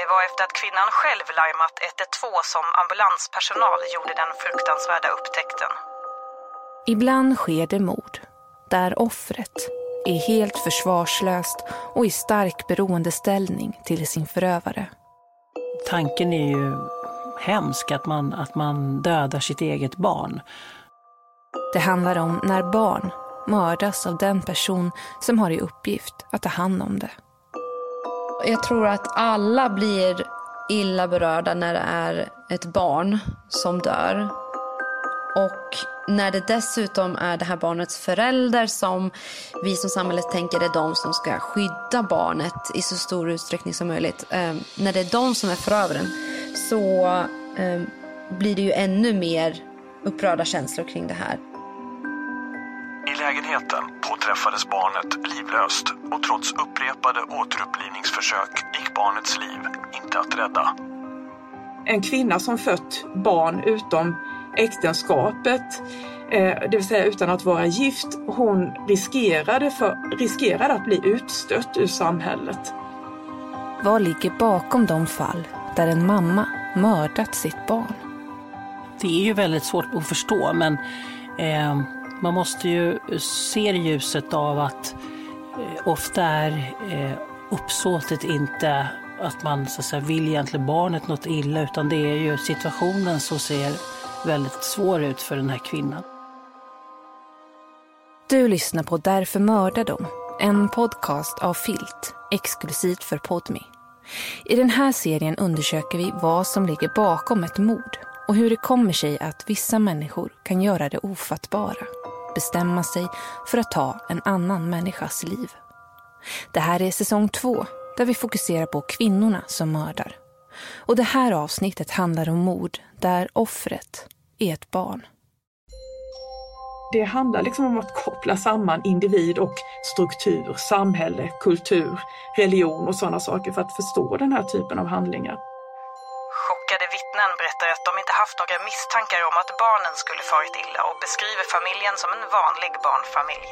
Det var efter att kvinnan själv larmat 112 som ambulanspersonal gjorde den fruktansvärda upptäckten. Ibland sker det mord där offret är helt försvarslöst och i stark beroendeställning till sin förövare. Tanken är ju hemsk att man dödar sitt eget barn. Det handlar om när barn mördas av den person som har i uppgift att ta hand om det. Jag tror att alla blir illa berörda när det är ett barn som dör. Och när det dessutom är det här barnets förälder som vi som samhället tänker är de som ska skydda barnet i så stor utsträckning som möjligt. När det är de som är förövaren så blir det ju ännu mer upprörda känslor kring det här. I lägenheten påträffades barnet livlöst och trots upprepade återupplivningsförsök gick barnets liv inte att rädda. En kvinna som fött barn utom äktenskapet, det vill säga utan att vara gift, hon riskerade att bli utstött ur samhället. Vad ligger bakom de fall där en mamma mördat sitt barn? Det är ju väldigt svårt att förstå, men man måste ju se ljuset av att ofta är uppsåtet inte att man så att säga, vill egentligen barnet något illa, utan det är ju situationen som ser väldigt svår ut för den här kvinnan. Du lyssnar på Därför mördar de, en podcast av Filt, exklusivt för Podme. I den här serien undersöker vi vad som ligger bakom ett mord och hur det kommer sig att vissa människor kan göra det ofattbara, bestämma sig för att ta en annan människas liv. Det här är säsong 2 där vi fokuserar på kvinnorna som mördar. Och det här avsnittet handlar om mord där offret är ett barn. Det handlar liksom om att koppla samman individ och struktur, samhälle, kultur, religion och sådana saker för att förstå den här typen av handlingar. Chockade vittnen berättar att de inte haft några misstankar om att barnen skulle farit illa och beskriver familjen som en vanlig barnfamilj.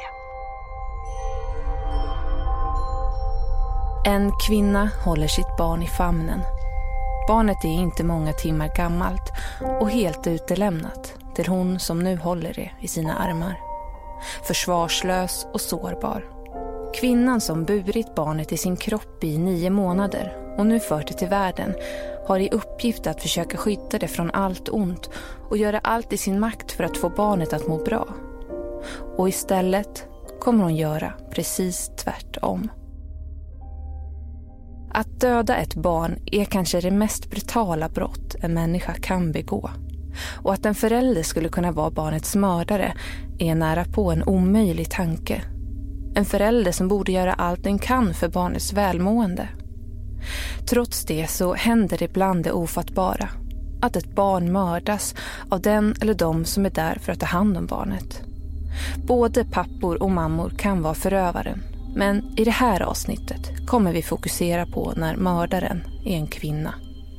En kvinna håller sitt barn i famnen. Barnet är inte många timmar gammalt och helt utelämnat till hon som nu håller det i sina armar. Försvarslös och sårbar. Kvinnan som burit barnet i sin kropp i 9 månader och nu fört det till världen har i uppgift att försöka skydda det från allt ont och göra allt i sin makt för att få barnet att må bra. Och istället kommer hon göra precis tvärtom. Att döda ett barn är kanske det mest brutala brott en människa kan begå. Och att en förälder skulle kunna vara barnets mördare är nära på en omöjlig tanke. En förälder som borde göra allt den kan för barnets välmående. Trots det så händer det ibland det ofattbara. Att ett barn mördas av den eller de som är där för att ta hand om barnet. Både pappor och mammor kan vara förövaren. Men i det här avsnittet kommer vi fokusera på när mördaren är en kvinna.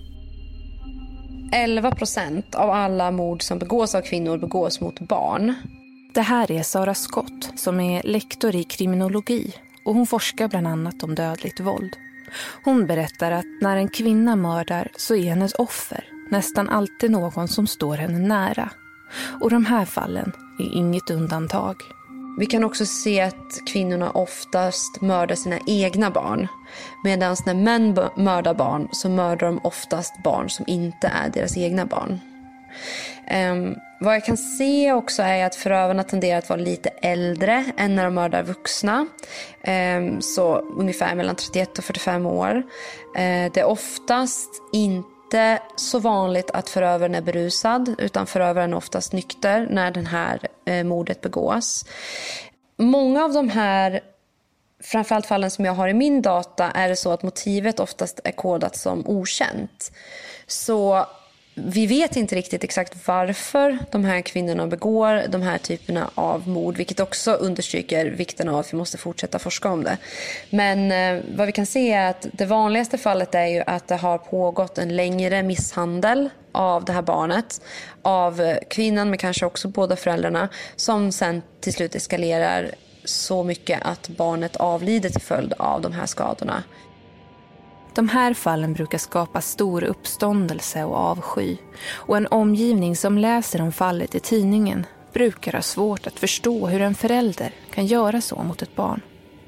11% av alla mord som begås av kvinnor begås mot barn. Det här är Sara Scott som är lektor i kriminologi och hon forskar bland annat om dödligt våld. Hon berättar att när en kvinna mördar så är hennes offer nästan alltid någon som står henne nära. Och de här fallen är inget undantag. Vi kan också se att kvinnorna oftast mördar sina egna barn. Medan när män mördar barn så mördar de oftast barn som inte är deras egna barn. Vad jag kan se också är att förövarna tenderar att vara lite äldre än när de mördar vuxna. Så ungefär mellan 31 och 45 år. Det är oftast inte så vanligt att förövaren är berusad, utan förövaren är oftast nykter när den här mordet begås. Många av de här, framförallt fallen som jag har i min data, är det så att motivet oftast är kodat som okänt. Så vi vet inte riktigt exakt varför de här kvinnorna begår de här typerna av mord, vilket också understryker vikten av att vi måste fortsätta forska om det. Men vad vi kan se är att det vanligaste fallet är ju att det har pågått en längre misshandel av det här barnet, av kvinnan men kanske också båda föräldrarna, som sen till slut eskalerar så mycket att barnet avlider till följd av de här skadorna. De här fallen brukar skapa stor uppståndelse och avsky. Och en omgivning som läser om fallet i tidningen brukar ha svårt att förstå hur en förälder kan göra så mot ett barn.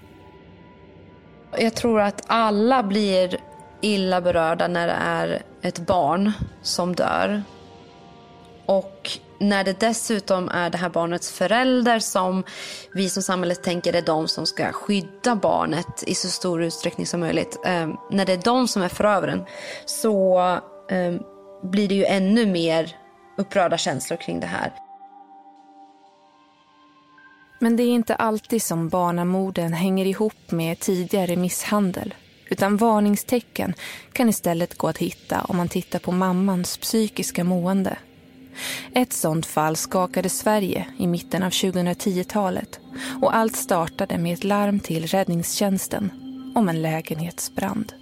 Jag tror att alla blir illa berörda när det är ett barn som dör. Och när det dessutom är det här barnets förälder som vi som samhället tänker är de som ska skydda barnet i så stor utsträckning som möjligt. När det är de som är förövaren så blir det ju ännu mer upprörda känslor kring det här. Men det är inte alltid som barnamorden hänger ihop med tidigare misshandel. Utan varningstecken kan istället gå att hitta om man tittar på mammans psykiska mående. Ett sådant fall skakade Sverige i mitten av 2010-talet och allt startade med ett larm till räddningstjänsten om en lägenhetsbrand.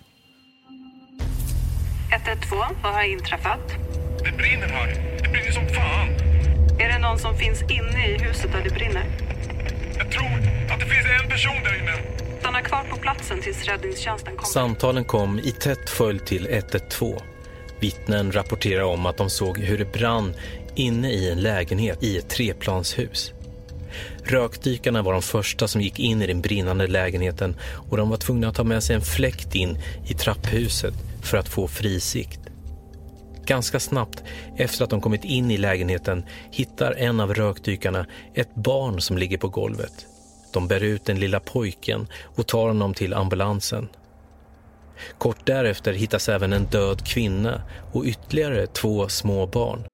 112, vad har inträffat? Det brinner här. Det brinner som fan. Är det någon som finns inne i huset där det brinner? Jag tror att det finns en person där inne. Stanna kvar på platsen tills räddningstjänsten kommer. Samtalen kom i tätt följd till 112. Vittnen rapporterar om att de såg hur det brann inne i en lägenhet i ett 3-planshus. Rökdykarna var de första som gick in i den brinnande lägenheten och de var tvungna att ta med sig en fläkt in i trapphuset för att få frisikt. Ganska snabbt efter att de kommit in i lägenheten hittar en av rökdykarna ett barn som ligger på golvet. De bär ut den lilla pojken och tar honom till ambulansen. Kort därefter hittas även en död kvinna och ytterligare 2 små barn.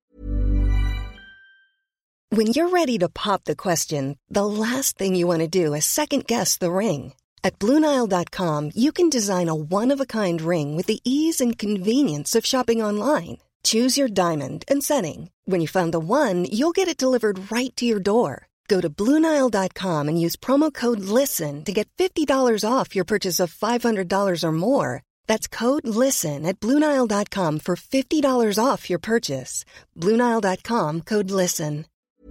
When you're ready to pop the question, the last thing you want to do is second guess the ring. At BlueNile.com, you can design a one-of-a-kind ring with the ease and convenience of shopping online. Choose your diamond and setting. When you find the one, you'll get it delivered right to your door. Go to BlueNile.com and use promo code LISTEN to get $50 off your purchase of $500 or more. That's code LISTEN at BlueNile.com for $50 off your purchase. BlueNile.com, code LISTEN.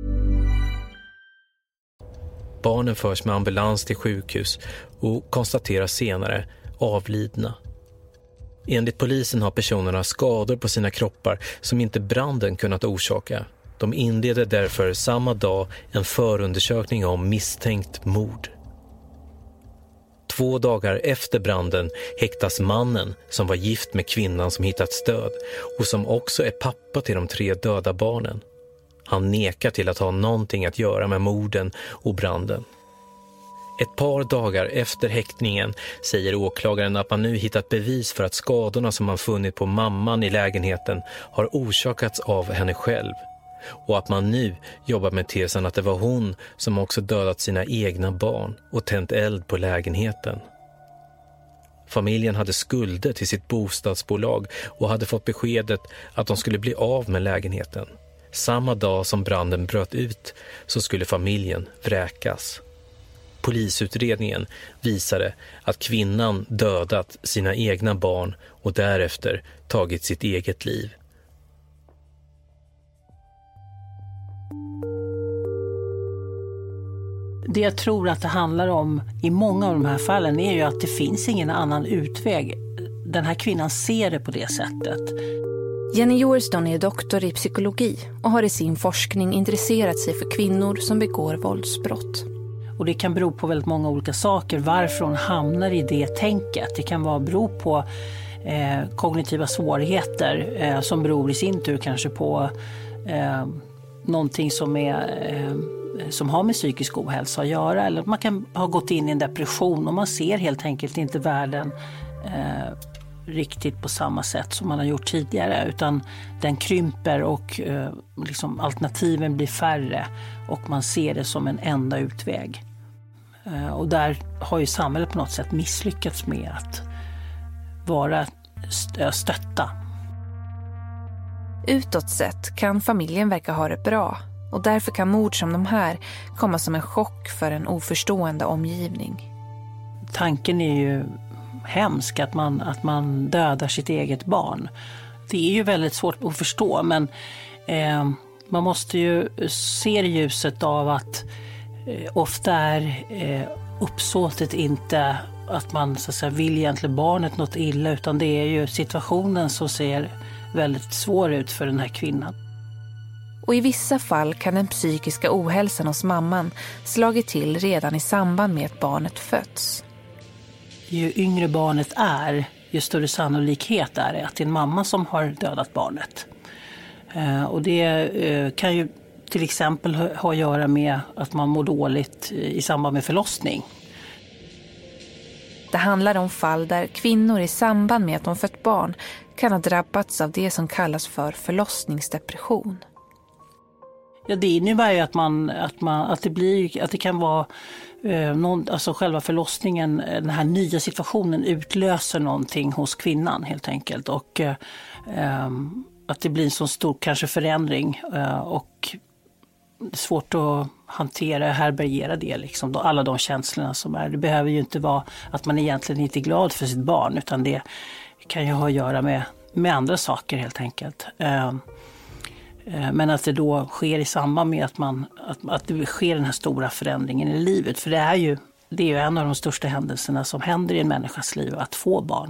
Barnen förs med ambulans till sjukhus och konstateras senare avlidna. Enligt polisen har personerna skador på sina kroppar som inte branden kunnat orsaka. De inledde därför samma dag en förundersökning om misstänkt mord. 2 dagar efter branden häktas mannen som var gift med kvinnan som hittats död och som också är pappa till de 3 döda barnen. Han nekar till att ha någonting att göra med morden och branden. Ett par dagar efter häktningen säger åklagaren att man nu hittat bevis för att skadorna som man funnit på mamman i lägenheten har orsakats av henne själv. Och att man nu jobbar med tesen att det var hon som också dödat sina egna barn och tänt eld på lägenheten. Familjen hade skulder till sitt bostadsbolag och hade fått beskedet att de skulle bli av med lägenheten. Samma dag som branden bröt ut så skulle familjen vräkas. Polisutredningen visade att kvinnan dödat sina egna barn och därefter tagit sitt eget liv. Det jag tror att det handlar om i många av de här fallen är ju att det finns ingen annan utväg. Den här kvinnan ser det på det sättet. Jenny Jorston är doktor i psykologi och har i sin forskning intresserat sig för kvinnor som begår våldsbrott. Och det kan bero på väldigt många olika saker varför hon hamnar i det tänket. Det kan bero på kognitiva svårigheter som beror i sin tur kanske på någonting som har med psykisk ohälsa att göra. Eller man kan ha gått in i en depression och man ser helt enkelt inte världen riktigt på samma sätt som man har gjort tidigare, utan den krymper och liksom alternativen blir färre och man ser det som en enda utväg. Och där har ju samhället på något sätt misslyckats med att vara stötta. Utåt sett kan familjen verka ha det bra och därför kan mord som de här komma som en chock för en oförstående omgivning. Tanken är ju hemsk att man dödar sitt eget barn. Det är ju väldigt svårt att förstå, men man måste ju se ljuset av att ofta är uppsåtet inte att man så att säga, vill egentligen barnet något illa, utan det är ju situationen som ser väldigt svår ut för den här kvinnan. Och i vissa fall kan den psykiska ohälsan hos mamman slagit till redan i samband med att barnet fötts. Ju yngre barnet är, ju större sannolikhet är det att det är en mamma som har dödat barnet. Och det kan ju till exempel ha att göra med att man mår dåligt i samband med förlossning. Det handlar om fall där kvinnor i samband med att de fött barn kan ha drabbats av det som kallas för förlossningsdepression. Ja, det innebär ju att det kan vara alltså själva förlossningen, den här nya situationen utlöser någonting hos kvinnan helt enkelt, och att det blir en så stor kanske förändring och det är svårt att hantera, härbärgera det liksom, alla de känslorna som är. Det behöver ju inte vara att man egentligen inte är glad för sitt barn, utan det kan ju ha att göra med andra saker helt enkelt. Men att det då sker i samband med att det sker den här stora förändringen i livet. För det är ju en av de största händelserna som händer i en människas liv, att få barn.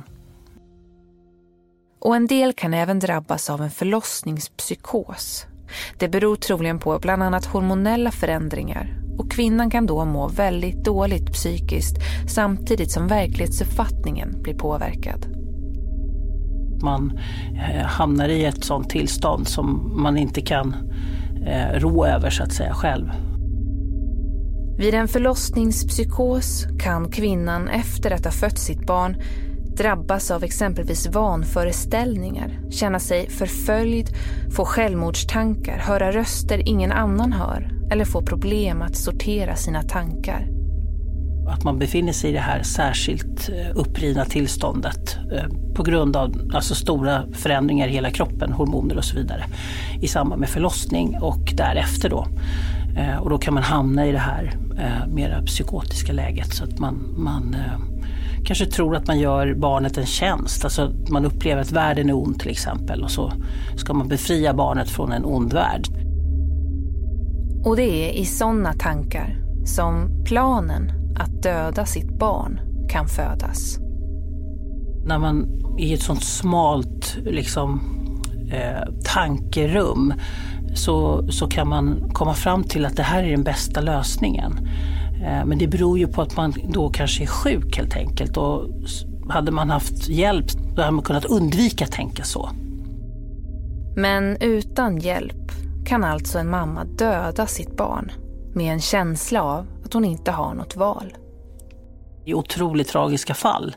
Och en del kan även drabbas av en förlossningspsykos. Det beror troligen på bland annat hormonella förändringar, och kvinnan kan då må väldigt dåligt psykiskt samtidigt som verklighetsuppfattningen blir påverkad. Man hamnar i ett sådant tillstånd som man inte kan rå över så att säga själv. Vid en förlossningspsykos kan kvinnan efter att ha fött sitt barn drabbas av exempelvis vanföreställningar, känna sig förföljd, få självmordstankar, höra röster ingen annan hör eller få problem att sortera sina tankar. Att man befinner sig i det här särskilt upprivna tillståndet på grund av alltså stora förändringar i hela kroppen, hormoner och så vidare, i samband med förlossning och därefter då. Och då kan man hamna i det här mera psykotiska läget, så att man kanske tror att man gör barnet en tjänst. Alltså man upplever att världen är ond till exempel, och så ska man befria barnet från en ond värld. Och det är i sådana tankar som planen att döda sitt barn kan födas. När man i ett sånt smalt liksom, tankerum så kan man komma fram till att det här är den bästa lösningen. Men det beror ju på att man då kanske är sjuk helt enkelt, och hade man haft hjälp då hade man kunnat undvika att tänka så. Men utan hjälp kan alltså en mamma döda sitt barn med en känsla av att hon inte har något val. I otroligt tragiska fall.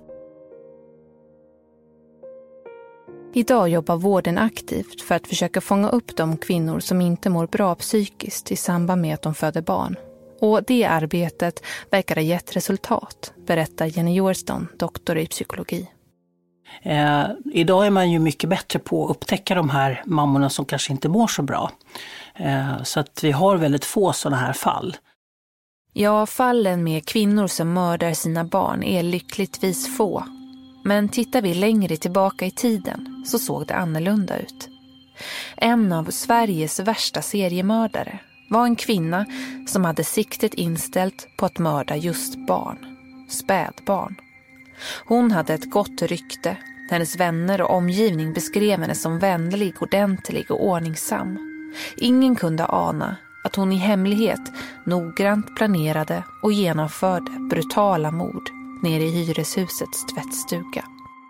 Idag jobbar vården aktivt för att försöka fånga upp de kvinnor som inte mår bra psykiskt i samband med att de föder barn. Och det arbetet verkar ha gett resultat, berättar Jenny Jorston, doktor i psykologi. Idag är man ju mycket bättre på att upptäcka de här mammorna som kanske inte mår så bra. Så att vi har väldigt få sådana här fall. Ja, fallen med kvinnor som mördar sina barn är lyckligtvis få. Men tittar vi längre tillbaka i tiden så såg det annorlunda ut. En av Sveriges värsta seriemördare var en kvinna som hade siktet inställt på att mörda just barn, spädbarn. Hon hade ett gott rykte. Hennes vänner och omgivning beskrev henne som vänlig, ordentlig och ordningsam. Ingen kunde ana att hon i hemlighet noggrant planerade och genomförde brutala mord nere i hyreshusets tvättstuga.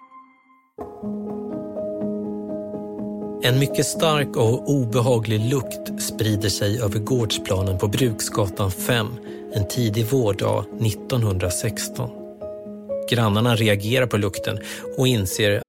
En mycket stark och obehaglig lukt sprider sig över gårdsplanen på Bruksgatan 5 en tidig vårdag 1916. Grannarna reagerar på lukten och inser.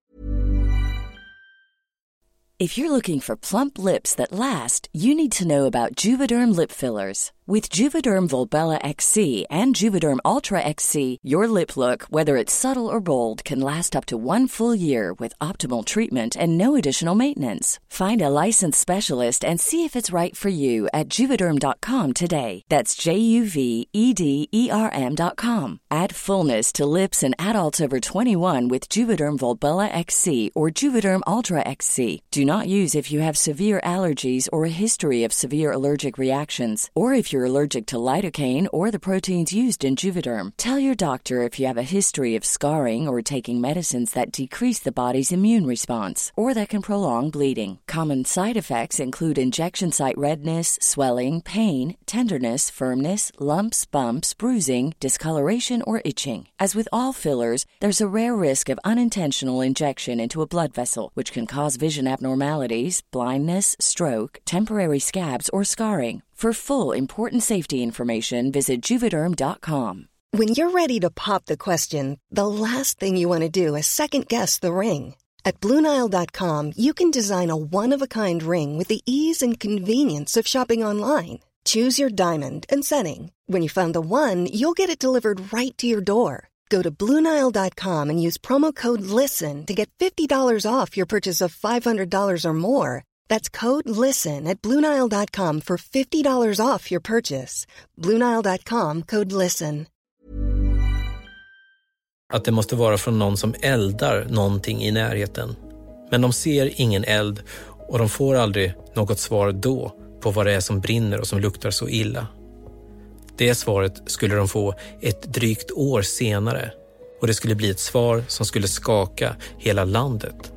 If you're looking for plump lips that last, you need to know about Juvederm lip fillers. With Juvederm Volbella XC and Juvederm Ultra XC, your lip look, whether it's subtle or bold, can last up to 1 full year with optimal treatment and no additional maintenance. Find a licensed specialist and see if it's right for you at Juvederm.com today. That's JUVEDERM.com. Add fullness to lips in adults over 21 with Juvederm Volbella XC or Juvederm Ultra XC. Do not use if you have severe allergies or a history of severe allergic reactions, or if if you're allergic to lidocaine or the proteins used in Juvederm. Tell your doctor if you have a history of scarring or taking medicines that decrease the body's immune response or that can prolong bleeding. Common side effects include injection site redness, swelling, pain, tenderness, firmness, lumps, bumps, bruising, discoloration, or itching. As with all fillers, there's a rare risk of unintentional injection into a blood vessel, which can cause vision abnormalities, blindness, stroke, temporary scabs, or scarring. For full, important safety information, visit Juvederm.com. When you're ready to pop the question, the last thing you want to do is second-guess the ring. At BlueNile.com, you can design a one-of-a-kind ring with the ease and convenience of shopping online. Choose your diamond and setting. When you find the one, you'll get it delivered right to your door. Go to BlueNile.com and use promo code LISTEN to get $50 off your purchase of $500 or more. That's code LISTEN at BlueNile.com for $50 off your purchase. BlueNile.com, code LISTEN. Att det måste vara från någon som eldar någonting i närheten. Men de ser ingen eld och de får aldrig något svar då på vad det är som brinner och som luktar så illa. Det svaret skulle de få ett drygt år senare och det skulle bli ett svar som skulle skaka hela landet.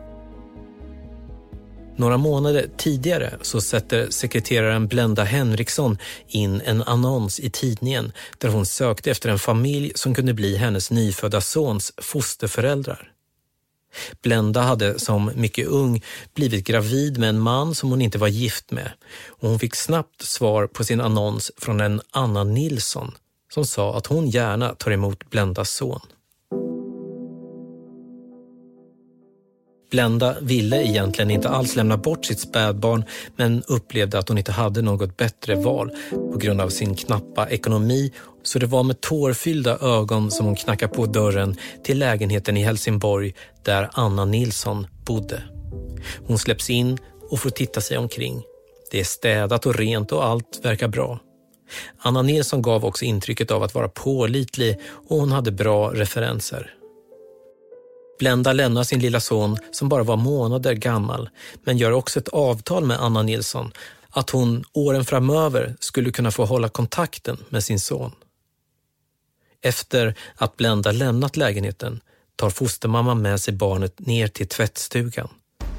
Några månader tidigare så sätter sekreteraren Blenda Henriksson in en annons i tidningen där hon sökte efter en familj som kunde bli hennes nyfödda sons fosterföräldrar. Blenda hade som mycket ung blivit gravid med en man som hon inte var gift med och hon fick snabbt svar på sin annons från en Anna Nilsson som sa att hon gärna tar emot Blendas son. Blenda ville egentligen inte alls lämna bort sitt spädbarn men upplevde att hon inte hade något bättre val på grund av sin knappa ekonomi, så det var med tårfyllda ögon som hon knackade på dörren till lägenheten i Helsingborg där Anna Nilsson bodde. Hon släpps in och får titta sig omkring. Det är städat och rent och allt verkar bra. Anna Nilsson gav också intrycket av att vara pålitlig och hon hade bra referenser. Blenda lämnar sin lilla son som bara var månader gammal men gör också ett avtal med Anna Nilsson att hon åren framöver skulle kunna få hålla kontakten med sin son. Efter att Blenda lämnat lägenheten tar fostermamman med sig barnet ner till tvättstugan.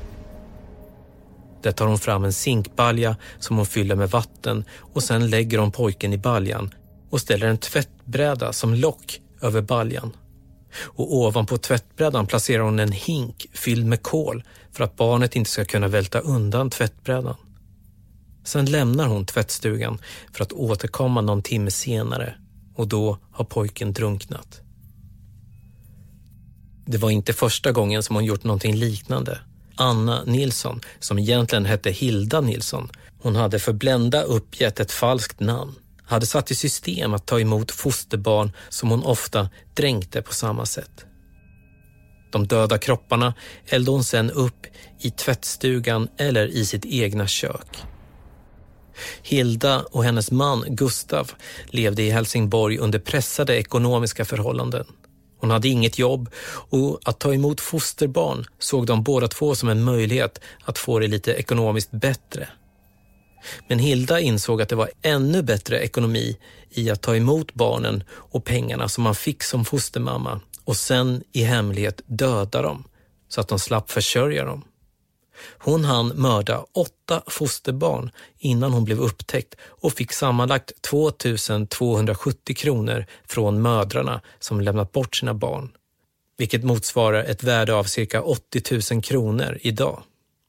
Där tar hon fram en zinkbalja som hon fyller med vatten och sen lägger hon pojken i baljan och ställer en tvättbräda som lock över baljan. Och ovanpå tvättbrädan placerar hon en hink fylld med kol för att barnet inte ska kunna välta undan tvättbrädan. Sen lämnar hon tvättstugan för att återkomma någon timme senare och då har pojken drunknat. Det var inte första gången som hon gjort någonting liknande. Anna Nilsson, som egentligen hette Hilda Nilsson, hon hade för Blenda uppgett ett falskt namn. Hade satt i system att ta emot fosterbarn som hon ofta dränkte på samma sätt. De döda kropparna eldade hon sedan upp i tvättstugan eller i sitt egna kök. Hilda och hennes man Gustav levde i Helsingborg under pressade ekonomiska förhållanden. Hon hade inget jobb och att ta emot fosterbarn såg de båda två som en möjlighet att få det lite ekonomiskt bättre. Men Hilda insåg att det var ännu bättre ekonomi i att ta emot barnen och pengarna som man fick som fostermamma och sen i hemlighet döda dem så att de slapp försörja dem. Hon hann mörda 8 fosterbarn innan hon blev upptäckt och fick sammanlagt 2270 kronor från mödrarna som lämnat bort sina barn, vilket motsvarar ett värde av cirka 80 000 kronor idag.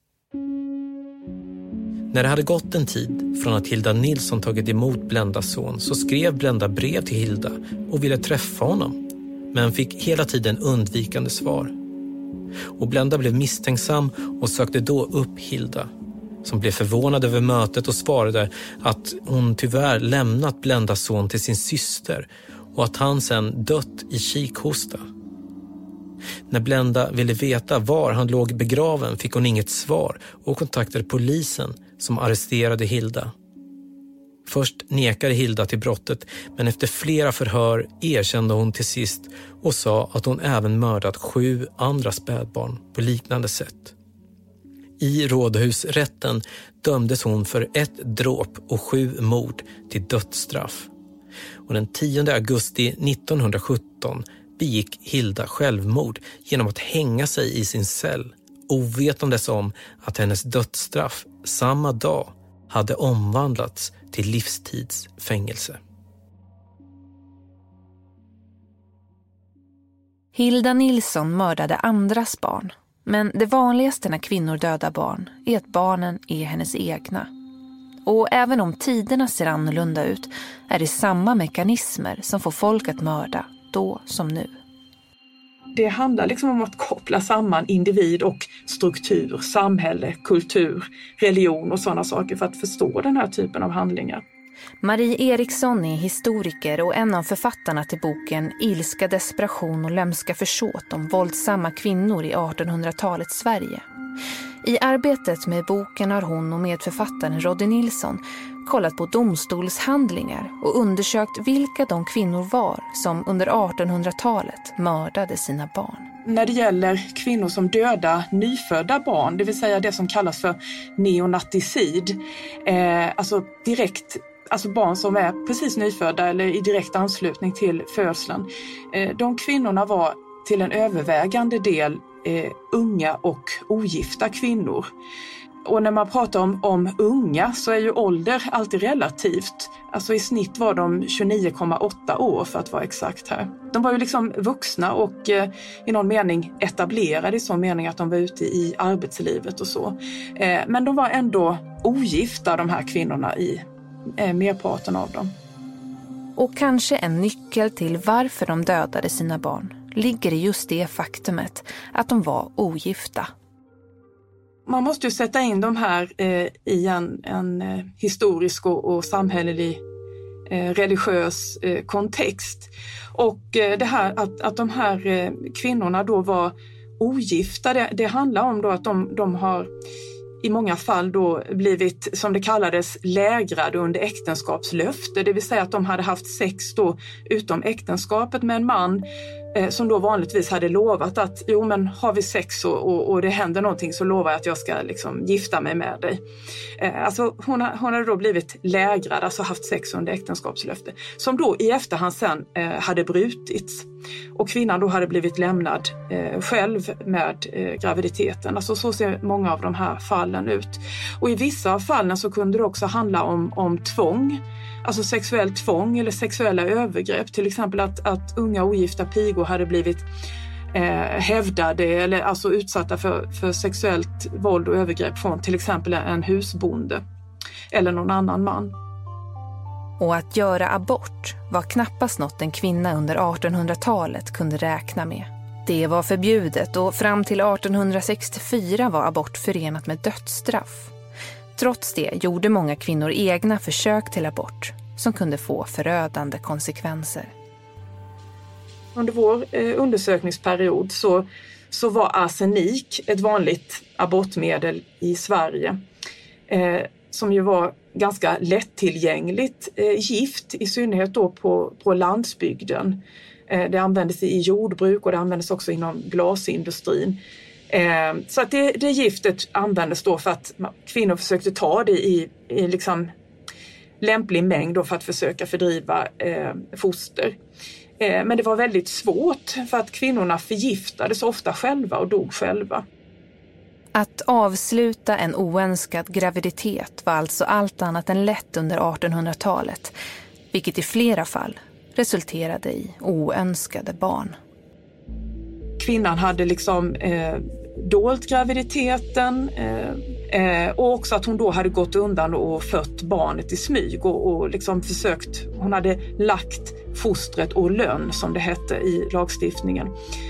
När det hade gått en tid från att Hilda Nilsson tagit emot Blendas son så skrev Blenda brev till Hilda och ville träffa honom, men fick hela tiden undvikande svar. Och Blenda blev misstänksam och sökte då upp Hilda, som blev förvånad över mötet och svarade att hon tyvärr lämnat Blendas son till sin syster och att han sen dött i kikhosta. När Blenda ville veta var han låg begraven fick hon inget svar och kontaktade polisen som arresterade Hilda. Först nekade Hilda till brottet, men efter flera förhör erkände hon till sist och sa att hon även mördat 7 andra spädbarn på liknande sätt. I rådhusrätten dömdes hon för 1 dråp och 7 mord till dödsstraff. Och den 10 augusti 1917 begick Hilda självmord genom att hänga sig i sin cell, ovetandes om att hennes dödsstraff samma dag hade omvandlats till livstidsfängelse. Hilda Nilsson mördade andras barn. Men det vanligaste när kvinnor dödar barn är att barnen är hennes egna. Och även om tiderna ser annorlunda ut är det samma mekanismer som får folk att mörda då som nu. Det handlar liksom om att koppla samman individ och struktur, samhälle, kultur, religion och sådana saker för att förstå den här typen av handlingar. Marie Eriksson är historiker och en av författarna till boken Ilska, desperation och lömska försåt om våldsamma kvinnor i 1800-talets Sverige. I arbetet med boken har hon och medförfattaren Roddy Nilsson kollat på domstolshandlingar och undersökt vilka de kvinnor var som under 1800-talet mördade sina barn. När det gäller kvinnor som dödar nyfödda barn, det vill säga det som kallas för neonaticid, alltså barn som är precis nyfödda eller i direkt anslutning till födseln. De kvinnorna var till en övervägande del unga och ogifta kvinnor. Och när man pratar om unga så är ju ålder alltid relativt. Alltså i snitt var de 29,8 år för att vara exakt här. De var ju liksom vuxna och i någon mening etablerade i sån mening att de var ute i arbetslivet och så. Men de var ändå ogifta, de här kvinnorna, i merparten av dem. Och kanske en nyckel till varför de dödade sina barn ligger i just det faktumet att de var ogifta. Man måste ju sätta in de här i en historisk och samhällelig religiös kontext. Och det här att de här kvinnorna då var ogifta, det handlar om då att de har i många fall då blivit, som det kallades, lägrade under äktenskapslöfte. Det vill säga att de hade haft sex då utom äktenskapet med en man som då vanligtvis hade lovat att jo, men har vi sex och det händer någonting så lovar jag att jag ska liksom gifta mig med dig. Alltså hon hade då blivit lägrad, alltså haft sex under äktenskapslöfte, som då i efterhand sen hade brutits. Och kvinnan då hade blivit lämnad själv med graviditeten. Alltså så ser många av de här fallen ut. Och i vissa av fallen så kunde det också handla om tvång. Alltså sexuellt tvång eller sexuella övergrepp. Till exempel att unga ogifta pigor hade blivit hävdade eller alltså utsatta för sexuellt våld och övergrepp från till exempel en husbonde eller någon annan man. Och att göra abort var knappast något en kvinna under 1800-talet kunde räkna med. Det var förbjudet och fram till 1864 var abort förenat med dödsstraff. Trots det gjorde många kvinnor egna försök till abort som kunde få förödande konsekvenser. Under vår undersökningsperiod så var arsenik ett vanligt abortmedel i Sverige. Som ju var ganska lättillgängligt gift, i synnerhet då på landsbygden. Det användes i jordbruk och det användes också inom glasindustrin. Så att det giftet användes då för att kvinnor försökte ta det i liksom lämplig mängd då för att försöka fördriva foster. Men det var väldigt svårt för att kvinnorna förgiftades ofta själva och dog själva. Att avsluta en oönskad graviditet var alltså allt annat än lätt under 1800-talet, vilket i flera fall resulterade i oönskade barn. Kvinnan hade liksom dolt graviditeten och också att hon då hade gått undan och fött barnet i smyg och liksom försökt, hon hade lagt fostret och lön som det hette i lagstiftningen.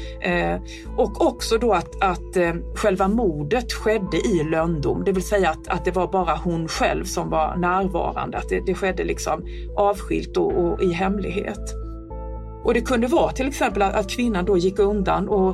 Och också då att själva mordet skedde i löndom, det vill säga att det var bara hon själv som var närvarande, att det skedde liksom avskilt och i hemlighet. Och det kunde vara till exempel att kvinnan då gick undan och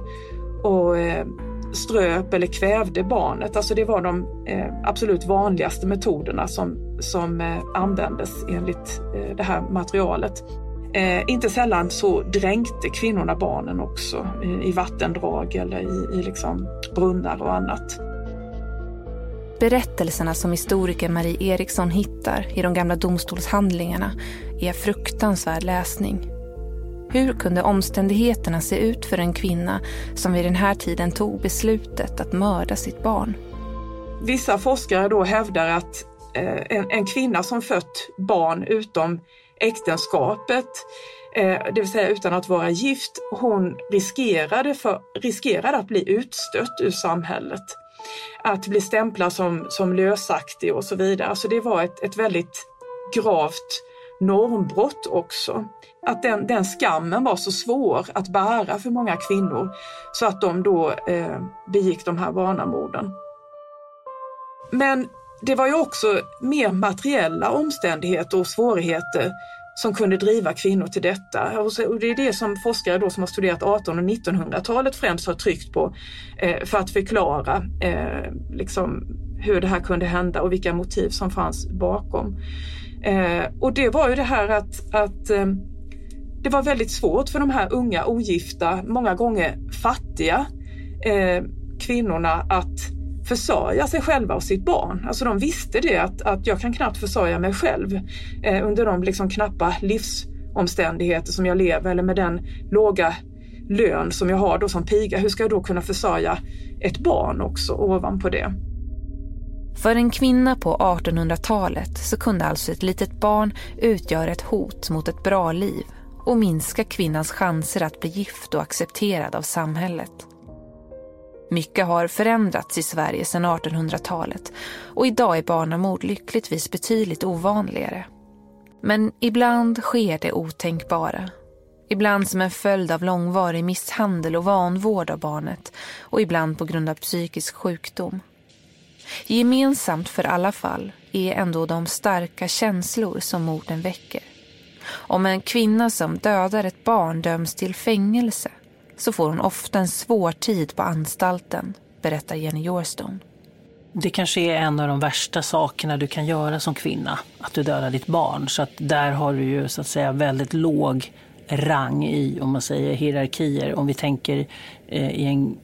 ströp eller kvävde barnet. Alltså det var de absolut vanligaste metoderna som användes enligt det här materialet. Inte sällan så dränkte kvinnorna barnen också i vattendrag eller i liksom brunnar och annat. Berättelserna som historiker Marie Eriksson hittar i de gamla domstolshandlingarna är fruktansvärd läsning. Hur kunde omständigheterna se ut för en kvinna som vid den här tiden tog beslutet att mörda sitt barn? Vissa forskare då hävdar att en kvinna som fött barn utom äktenskapet, det vill säga utan att vara gift, hon riskerade att bli utstött ur samhället. Att bli stämplad som lösaktig och så vidare. Alltså det var ett väldigt gravt normbrott också. Att den skammen var så svår att bära för många kvinnor så att de då begick de här barnamorden. Men det var ju också mer materiella omständigheter och svårigheter som kunde driva kvinnor till detta. Och det är det som forskare då som har studerat 1800- och 1900-talet främst har tryckt på för att förklara liksom hur det här kunde hända och vilka motiv som fanns bakom. Och det var ju det här att det var väldigt svårt för de här unga, ogifta, många gånger fattiga kvinnorna att försörja sig själva och sitt barn. Alltså de visste det att jag kan knappt försörja mig själv under de liksom knappa livsomständigheter som jag lever, eller med den låga lön som jag har då som piga. Hur ska jag då kunna försörja ett barn också ovanpå det? För en kvinna på 1800-talet så kunde alltså ett litet barn utgöra ett hot mot ett bra liv och minska kvinnans chanser att bli gift och accepterad av samhället. Mycket har förändrats i Sverige sedan 1800-talet och idag är barnamord lyckligtvis betydligt ovanligare. Men ibland sker det otänkbara. Ibland som en följd av långvarig misshandel och vanvård av barnet och ibland på grund av psykisk sjukdom. Gemensamt för alla fall är ändå de starka känslor som morden väcker. Om en kvinna som dödar ett barn döms till fängelse så får hon ofta en svår tid på anstalten, berättar Jenny Jorstone. Det kanske är en av de värsta sakerna du kan göra som kvinna, att du dödar ditt barn. Så att där har du ju så att säga väldigt låg rang i, om man säger, hierarkier. Om vi tänker i en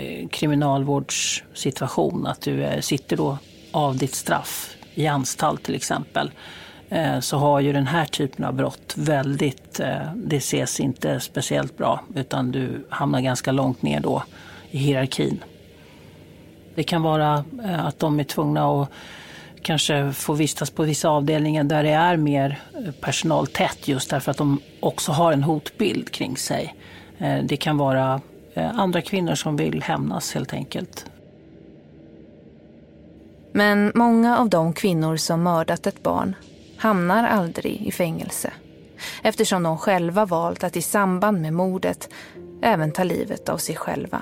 kriminalvårdssituation, att du sitter då av ditt straff i anstalt till exempel, så har ju den här typen av brott väldigt, det ses inte speciellt bra, utan du hamnar ganska långt ner då i hierarkin. Det kan vara att de är tvungna att kanske få vistas på vissa avdelningar där det är mer personaltätt, just därför att de också har en hotbild kring sig. Det kan vara andra kvinnor som vill hämnas helt enkelt. Men många av de kvinnor som mördat ett barn hamnar aldrig i fängelse, eftersom de själva valt att i samband med mordet även ta livet av sig själva.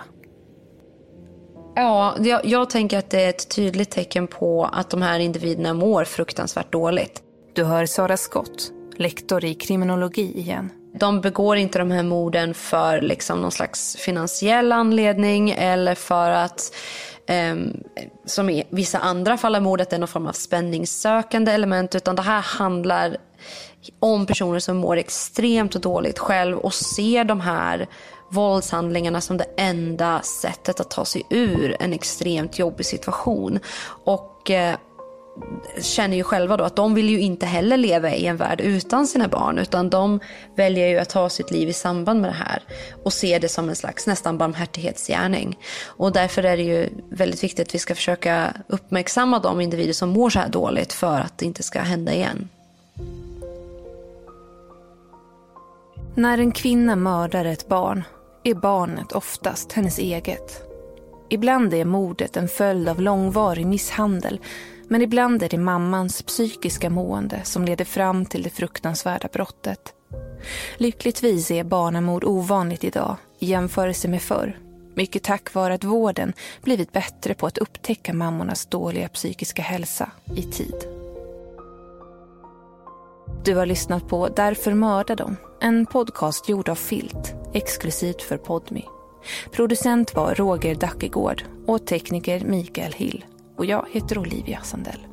Ja, jag tänker att det är ett tydligt tecken på att de här individerna mår fruktansvärt dåligt. Du hör Sara Scott, lektor i kriminologi igen. De begår inte de här morden för liksom någon slags finansiell anledning eller för att, som i vissa andra fall av mordet, är någon form av spänningssökande element, utan det här handlar om personer som mår extremt dåligt själv och ser de här våldshandlingarna som det enda sättet att ta sig ur en extremt jobbig situation. Och känner ju själva då att de vill ju inte heller leva i en värld utan sina barn, utan de väljer ju att ta sitt liv i samband med det här och ser det som en slags nästan barmhärtighetsgärning. Och därför är det ju väldigt viktigt att vi ska försöka uppmärksamma de individer som mår så här dåligt för att det inte ska hända igen. När en kvinna mördar ett barn är barnet oftast hennes eget. Ibland är mordet en följd av långvarig misshandel, men ibland är det mammans psykiska mående som leder fram till det fruktansvärda brottet. Lyckligtvis är barnamord ovanligt idag i jämförelse med förr. Mycket tack vare att vården blivit bättre på att upptäcka mammornas dåliga psykiska hälsa i tid. Du har lyssnat på Därför mördar de, en podcast gjord av Filt, exklusivt för Podmy. Producent var Roger Dackegård och tekniker Mikael Hill. Och jag heter Olivia Sandell.